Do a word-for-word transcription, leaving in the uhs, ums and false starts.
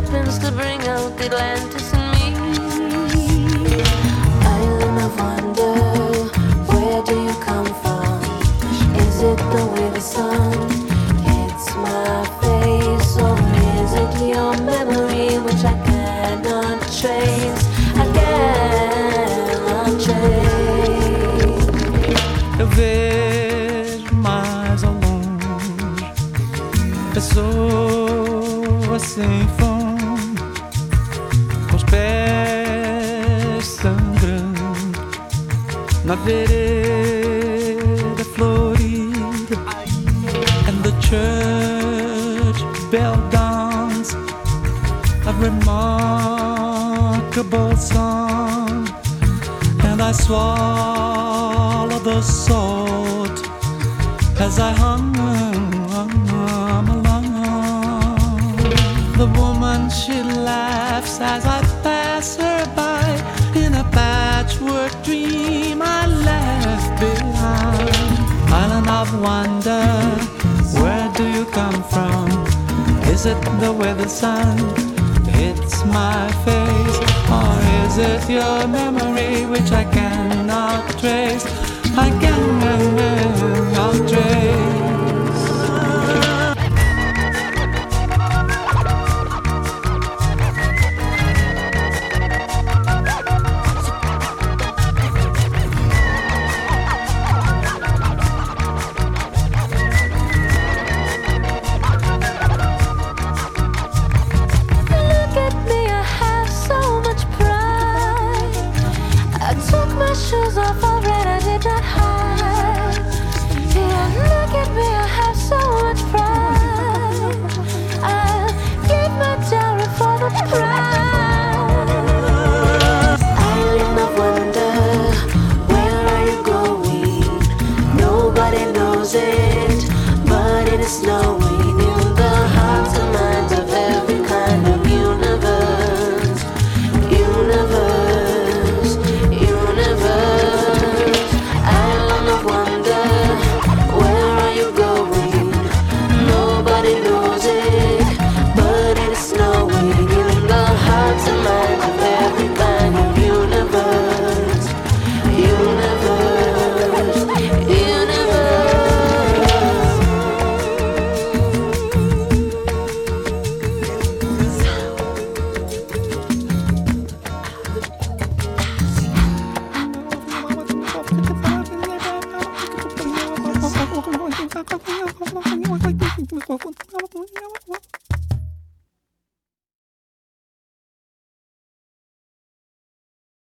happens to bring out Atlantis in me. Island of wonder, where do you come from? Is it the way the sun hits my face, or is it your memory which I cannot trace? I cannot trace. Eu vejo mais ao longe pessoas sem fome, com os pés sangrando na vereda florida, and the church bell downs a remarkable song, and I swallow the salt as I hum along. The woman, she laughs as I pass her by, in a patchwork dream I left behind. Island of wonder, where do you come from? Is it the way the sun hits my face, or is it your memory which I cannot trace? I cannot trace. Look at me, I have so much pride. I took my shoes off already, I did not hide. Yeah, look at me, I have so much pride. I'll give my dowry for the prize. Island of wonder, where are you going? Nobody knows it, but it is snowing in the hearts and minds of every kind of universe, universe, universe. Island of wonder, where are you going? Nobody knows it, but it is snowing in the hearts and minds of every kind of universe, universe, universe. Thank you.